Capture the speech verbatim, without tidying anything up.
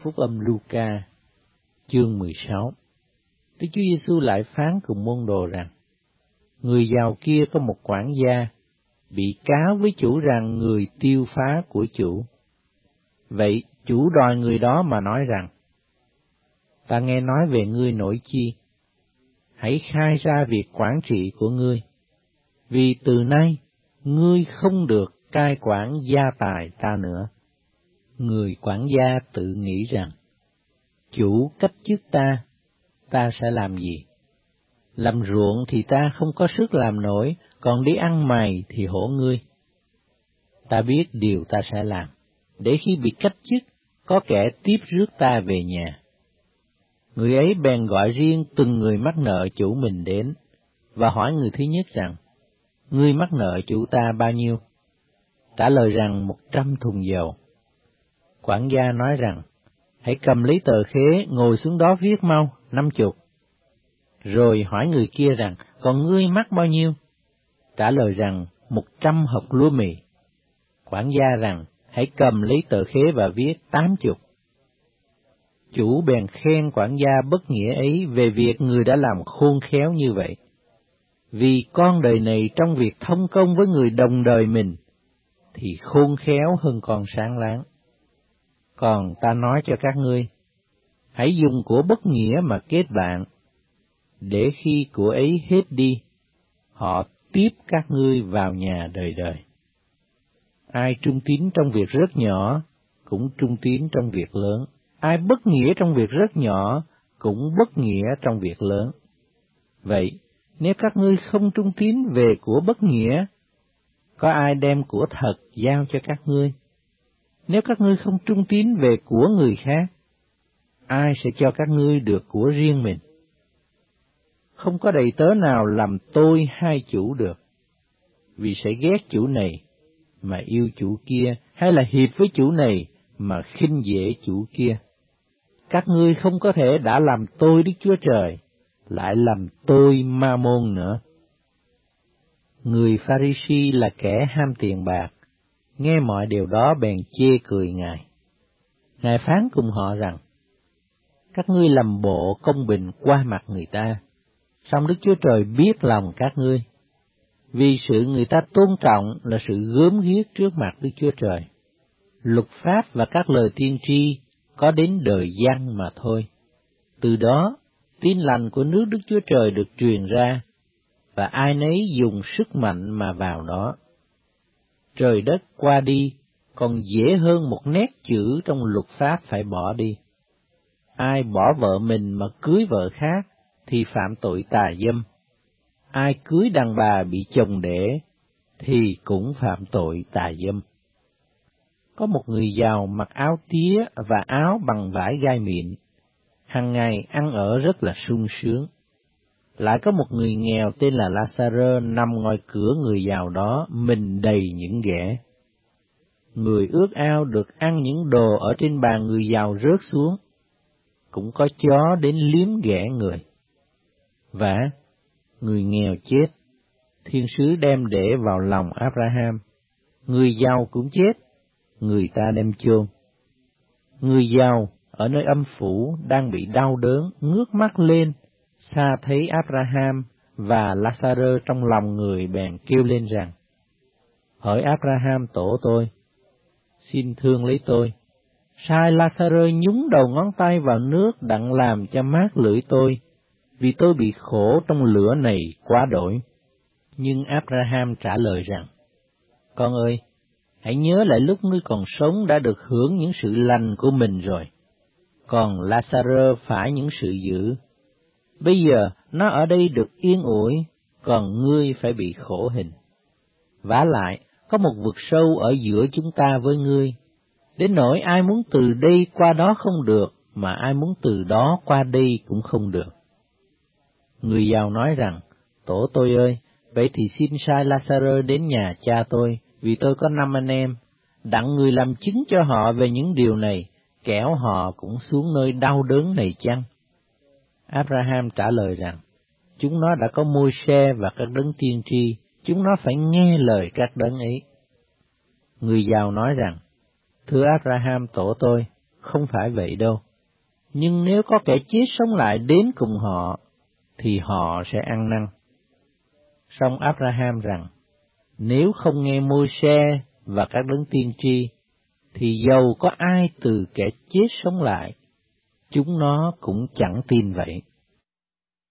Phúc âm Luca, chương mười sáu. Đức Chúa Giêsu lại phán cùng môn đồ rằng: Người giàu kia có một quản gia, bị cáo với chủ rằng người tiêu phá của chủ. Vậy chủ đòi người đó mà nói rằng: Ta nghe nói về ngươi nổi chi, hãy khai ra việc quản trị của ngươi, vì từ nay ngươi không được cai quản gia tài ta nữa. Người quản gia tự nghĩ rằng: Chủ cách chức ta, ta sẽ làm gì? Làm ruộng thì ta không có sức làm nổi, còn đi ăn mày thì hổ ngươi. Ta biết điều ta sẽ làm, để khi bị cách chức, có kẻ tiếp rước ta về nhà. Người ấy bèn gọi riêng từng người mắc nợ chủ mình đến, và hỏi người thứ nhất rằng: Ngươi mắc nợ chủ ta bao nhiêu? Trả lời rằng một trăm thùng dầu. Quản gia nói rằng: Hãy cầm lấy tờ khế, ngồi xuống đó viết mau, năm chục. Rồi hỏi người kia rằng: Còn ngươi mắc bao nhiêu? Trả lời rằng: Một trăm hột lúa mì. Quản gia rằng: Hãy cầm lấy tờ khế và viết tám chục. Chủ bèn khen quản gia bất nghĩa ấy về việc người đã làm khôn khéo như vậy. Vì con đời này trong việc thông công với người đồng đời mình, thì khôn khéo hơn con sáng láng. Còn ta nói cho các ngươi, hãy dùng của bất nghĩa mà kết bạn, để khi của ấy hết đi, họ tiếp các ngươi vào nhà đời đời. Ai trung tín trong việc rất nhỏ, cũng trung tín trong việc lớn. Ai bất nghĩa trong việc rất nhỏ, cũng bất nghĩa trong việc lớn. Vậy, nếu các ngươi không trung tín về của bất nghĩa, có ai đem của thật giao cho các ngươi? Nếu các ngươi không trung tín về của người khác, ai sẽ cho các ngươi được của riêng mình? Không có đầy tớ nào làm tôi hai chủ được, vì sẽ ghét chủ này mà yêu chủ kia, hay là hiệp với chủ này mà khinh dễ chủ kia. Các ngươi không có thể đã làm tôi Đức Chúa Trời, lại làm tôi Ma-môn nữa. Người Pha-ri-si là kẻ ham tiền bạc, nghe mọi điều đó bèn chê cười Ngài. Ngài phán cùng họ rằng: Các ngươi làm bộ công bình qua mặt người ta, song Đức Chúa Trời biết lòng các ngươi, vì sự người ta tôn trọng là sự gớm ghiếc trước mặt Đức Chúa Trời. Luật pháp và các lời tiên tri có đến đời Giăng mà thôi. Từ đó, tin lành của nước Đức Chúa Trời được truyền ra, và ai nấy dùng sức mạnh mà vào đó. Trời đất qua đi, còn dễ hơn một nét chữ trong luật pháp phải bỏ đi. Ai bỏ vợ mình mà cưới vợ khác, thì phạm tội tà dâm. Ai cưới đàn bà bị chồng đẻ, thì cũng phạm tội tà dâm. Có một người giàu mặc áo tía và áo bằng vải gai mịn, hàng ngày ăn ở rất là sung sướng. Lại có một người nghèo tên là La-sa-rơ nằm ngoài cửa người giàu đó, mình đầy những ghẻ. Người ước ao được ăn những đồ ở trên bàn người giàu rớt xuống, cũng có chó đến liếm ghẻ người. Và người nghèo chết, thiên sứ đem để vào lòng Abraham. Người giàu cũng chết, người ta đem chôn. Người giàu ở nơi âm phủ đang bị đau đớn, ngước mắt lên, xa thấy Abraham và La-sa-rơ trong lòng người bèn kêu lên rằng: Hỡi Abraham tổ tôi, xin thương lấy tôi, sai La-sa-rơ nhúng đầu ngón tay vào nước đặng làm cho mát lưỡi tôi, vì tôi bị khổ trong lửa này quá đổi. Nhưng Abraham trả lời rằng: Con ơi, hãy nhớ lại lúc ngươi còn sống đã được hưởng những sự lành của mình rồi, còn La-sa-rơ phải những sự dữ. Bây giờ nó ở đây được yên ủi, còn ngươi phải bị khổ hình. Vả lại, có một vực sâu ở giữa chúng ta với ngươi, đến nỗi ai muốn từ đây qua đó không được, mà ai muốn từ đó qua đây cũng không được. Người giàu nói rằng: Tổ tôi ơi, vậy thì xin sai La-sa-rơ đến nhà cha tôi, vì tôi có năm anh em, đặng người làm chứng cho họ về những điều này, kẻo họ cũng xuống nơi đau đớn này chăng? Abraham trả lời rằng: Chúng nó đã có Môi-se và các đấng tiên tri, chúng nó phải nghe lời các đấng ấy. Người giàu nói rằng: Thưa Abraham tổ tôi, không phải vậy đâu. Nhưng nếu có kẻ chết sống lại đến cùng họ, thì họ sẽ ăn năn. Song Abraham rằng, nếu không nghe Môi-se và các đấng tiên tri, thì dầu có ai từ kẻ chết sống lại, chúng nó cũng chẳng tin vậy.